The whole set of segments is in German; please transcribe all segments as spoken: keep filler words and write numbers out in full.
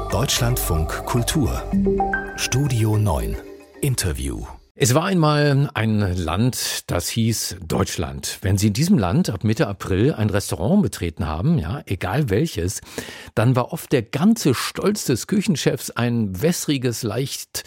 Deutschlandfunk Kultur Studio neun Interview. Es war einmal ein Land, das hieß Deutschland. Wenn Sie in diesem Land ab Mitte April ein Restaurant betreten haben, ja, egal welches, dann war oft der ganze Stolz des Küchenchefs ein wässriges, leicht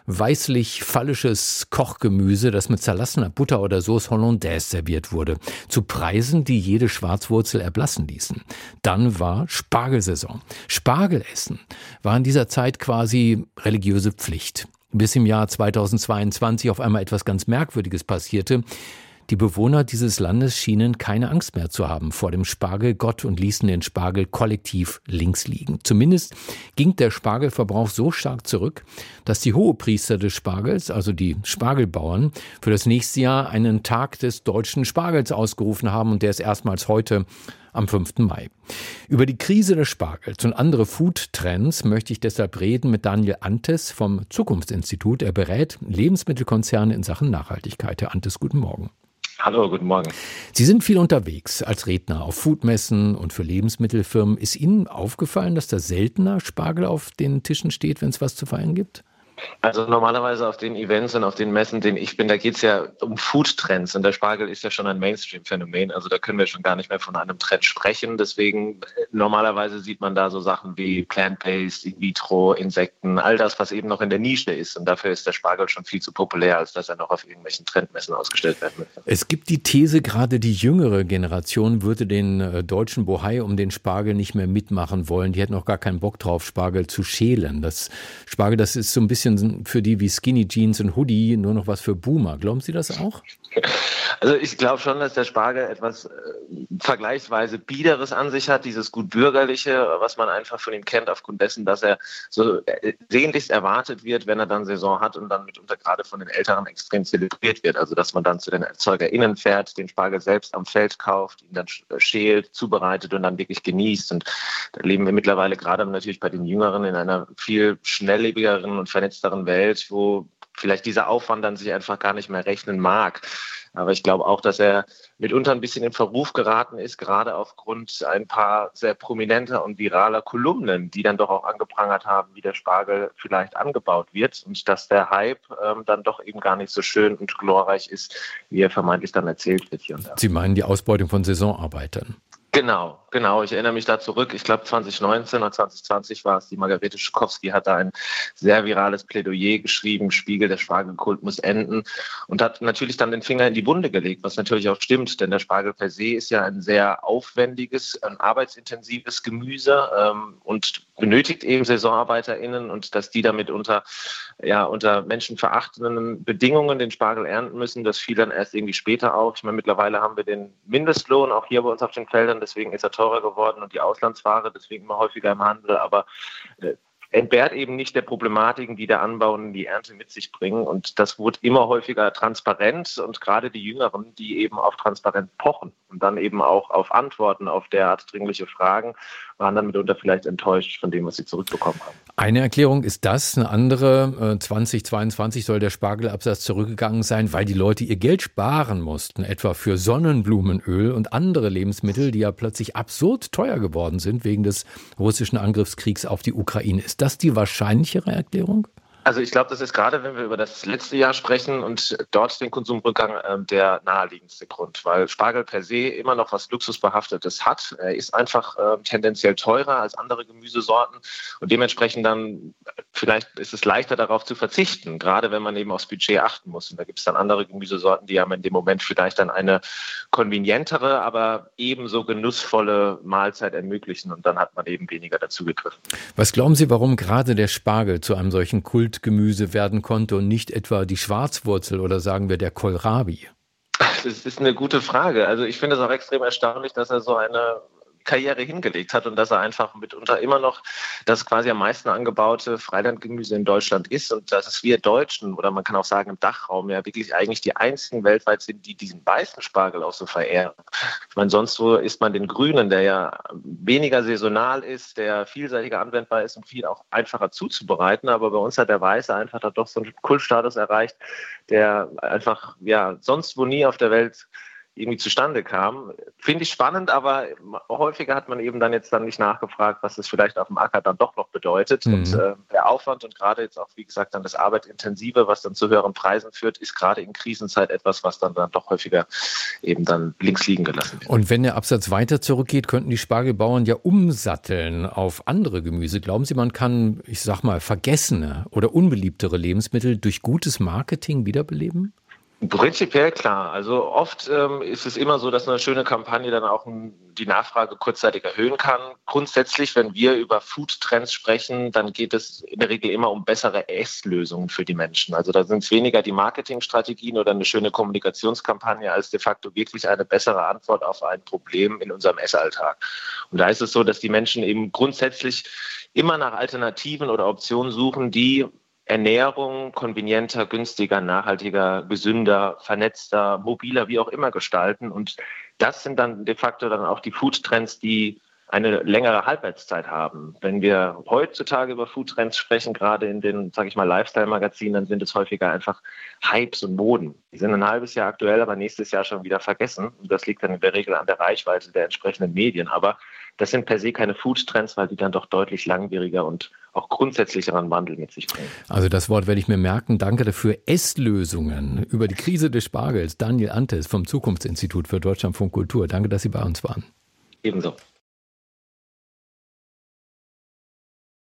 weißlich-phallisches Kochgemüse, das mit zerlassener Butter oder Sauce Hollandaise serviert wurde, zu Preisen, die jede Schwarzwurzel erblassen ließen. Dann war Spargelsaison. Spargelessen war in dieser Zeit quasi religiöse Pflicht. Bis im Jahr zweitausendzweiundzwanzig auf einmal etwas ganz Merkwürdiges passierte. Die Bewohner dieses Landes schienen keine Angst mehr zu haben vor dem Spargelgott und ließen den Spargel kollektiv links liegen. Zumindest ging der Spargelverbrauch so stark zurück, dass die Hohepriester des Spargels, also die Spargelbauern, für das nächste Jahr einen Tag des deutschen Spargels ausgerufen haben, und der ist erstmals heute am fünften Mai. Über die Krise des Spargels und andere Food-Trends möchte ich deshalb reden mit Daniel Anthes vom Zukunftsinstitut. Er berät Lebensmittelkonzerne in Sachen Nachhaltigkeit. Herr Anthes, guten Morgen. Hallo, guten Morgen. Sie sind viel unterwegs als Redner auf Foodmessen und für Lebensmittelfirmen. Ist Ihnen aufgefallen, dass da seltener Spargel auf den Tischen steht, wenn es was zu feiern gibt? Also normalerweise auf den Events und auf den Messen, denen ich bin, da geht es ja um Food-Trends, und der Spargel ist ja schon ein Mainstream-Phänomen, also da können wir schon gar nicht mehr von einem Trend sprechen. Deswegen normalerweise sieht man da so Sachen wie Plant-Based, In-vitro, Insekten, all das, was eben noch in der Nische ist, und dafür ist der Spargel schon viel zu populär, als dass er noch auf irgendwelchen Trendmessen ausgestellt werden müsste. Es gibt die These, gerade die jüngere Generation würde den äh, deutschen Bohai um den Spargel nicht mehr mitmachen wollen. Die hätten auch gar keinen Bock drauf, Spargel zu schälen. Das Spargel, das ist so ein bisschen für die wie Skinny Jeans und Hoodie nur noch was für Boomer. Glauben Sie das auch? Also ich glaube schon, dass der Spargel etwas äh, vergleichsweise Biederes an sich hat, dieses gut Bürgerliche, was man einfach von ihm kennt, aufgrund dessen, dass er so äh, sehnlichst erwartet wird, wenn er dann Saison hat und dann mitunter gerade von den Älteren extrem zelebriert wird. Also dass man dann zu den ErzeugerInnen fährt, den Spargel selbst am Feld kauft, ihn dann schält, zubereitet und dann wirklich genießt. Und da leben wir mittlerweile gerade natürlich bei den Jüngeren in einer viel schnelllebigeren und vernetzteren Welt, wo vielleicht dieser Aufwand dann sich einfach gar nicht mehr rechnen mag. Aber ich glaube auch, dass er mitunter ein bisschen in Verruf geraten ist, gerade aufgrund ein paar sehr prominenter und viraler Kolumnen, die dann doch auch angeprangert haben, wie der Spargel vielleicht angebaut wird, und dass der Hype ähm, dann doch eben gar nicht so schön und glorreich ist, wie er vermeintlich dann erzählt wird hier und da. Sie meinen die Ausbeutung von Saisonarbeitern? Genau, genau. Ich erinnere mich da zurück. Ich glaube, zwanzig neunzehn oder zwanzig zwanzig war es. Die Margarete Schukowski hat da ein sehr virales Plädoyer geschrieben. Spiegel, der Spargelkult muss enden. Und hat natürlich dann den Finger in die Wunde gelegt, was natürlich auch stimmt. Denn der Spargel per se ist ja ein sehr aufwendiges, ein arbeitsintensives Gemüse ähm, und benötigt eben SaisonarbeiterInnen. Und dass die damit unter, ja, unter menschenverachtenden Bedingungen den Spargel ernten müssen, das fiel dann erst irgendwie später auf. Ich meine, mittlerweile haben wir den Mindestlohn auch hier bei uns auf den Feldern. Deswegen ist er teurer geworden und die Auslandsware deswegen immer häufiger im Handel, aber äh, entbehrt eben nicht der Problematiken, die der Anbau und die Ernte mit sich bringen. Und das wurde immer häufiger transparent, und gerade die Jüngeren, die eben auf Transparenz pochen und dann eben auch auf Antworten auf derart dringliche Fragen, waren dann mitunter vielleicht enttäuscht von dem, was sie zurückbekommen haben. Eine Erklärung ist das, eine andere, äh, zwanzig zweiundzwanzig soll der Spargelabsatz zurückgegangen sein, weil die Leute ihr Geld sparen mussten, etwa für Sonnenblumenöl und andere Lebensmittel, die ja plötzlich absurd teuer geworden sind wegen des russischen Angriffskriegs auf die Ukraine. Ist das die wahrscheinlichere Erklärung? Also ich glaube, das ist gerade, wenn wir über das letzte Jahr sprechen und dort den Konsumrückgang, äh, der naheliegendste Grund, weil Spargel per se immer noch was Luxusbehaftetes hat. Er ist einfach äh, tendenziell teurer als andere Gemüsesorten, und dementsprechend dann vielleicht ist es leichter darauf zu verzichten, gerade wenn man eben aufs Budget achten muss. Und da gibt es dann andere Gemüsesorten, die haben in dem Moment vielleicht dann eine konvenientere, aber ebenso genussvolle Mahlzeit ermöglichen, und dann hat man eben weniger dazu gegriffen. Was glauben Sie, warum gerade der Spargel zu einem solchen Kult Gemüse werden konnte und nicht etwa die Schwarzwurzel oder sagen wir der Kohlrabi? Das ist eine gute Frage. Also ich finde es auch extrem erstaunlich, dass er so eine Karriere hingelegt hat und dass er einfach mitunter immer noch das quasi am meisten angebaute Freilandgemüse in Deutschland ist, und dass es wir Deutschen, oder man kann auch sagen im Dachraum, ja wirklich eigentlich die einzigen weltweit sind, die diesen weißen Spargel auch so verehren. Ich meine, sonst wo isst man den grünen, der ja weniger saisonal ist, der vielseitiger anwendbar ist und viel auch einfacher zuzubereiten, aber bei uns hat der weiße einfach da doch so einen Kultstatus erreicht, der einfach ja sonst wo nie auf der Welt irgendwie zustande kam. Finde ich spannend, aber häufiger hat man eben dann jetzt dann nicht nachgefragt, was es vielleicht auf dem Acker dann doch noch bedeutet. Mhm. Und äh, der Aufwand und gerade jetzt auch, wie gesagt, dann das Arbeitintensive, was dann zu höheren Preisen führt, ist gerade in Krisenzeit etwas, was dann, dann doch häufiger eben dann links liegen gelassen wird. Und wenn der Absatz weiter zurückgeht, könnten die Spargelbauern ja umsatteln auf andere Gemüse. Glauben Sie, man kann, ich sag mal, vergessene oder unbeliebtere Lebensmittel durch gutes Marketing wiederbeleben? Prinzipiell klar. Also oft ähm, ist es immer so, dass eine schöne Kampagne dann auch um, die Nachfrage kurzzeitig erhöhen kann. Grundsätzlich, wenn wir über Foodtrends sprechen, dann geht es in der Regel immer um bessere Esslösungen für die Menschen. Also da sind es weniger die Marketingstrategien oder eine schöne Kommunikationskampagne als de facto wirklich eine bessere Antwort auf ein Problem in unserem Essalltag. Und da ist es so, dass die Menschen eben grundsätzlich immer nach Alternativen oder Optionen suchen, die Ernährung konvenienter, günstiger, nachhaltiger, gesünder, vernetzter, mobiler, wie auch immer gestalten. Und das sind dann de facto dann auch die Foodtrends, die eine längere Halbwertszeit haben. Wenn wir heutzutage über Foodtrends sprechen, gerade in den, sage ich mal, Lifestyle-Magazinen, dann sind es häufiger einfach Hypes und Moden. Die sind ein halbes Jahr aktuell, aber nächstes Jahr schon wieder vergessen. Und das liegt dann in der Regel an der Reichweite der entsprechenden Medien. Aber das sind per se keine Foodtrends, weil die dann doch deutlich langwieriger und auch grundsätzlicheren Wandel mit sich bringen. Also das Wort werde ich mir merken. Danke dafür. Esslösungen über die Krise des Spargels. Daniel Antes vom Zukunftsinstitut für Deutschlandfunk Kultur. Danke, dass Sie bei uns waren. Ebenso.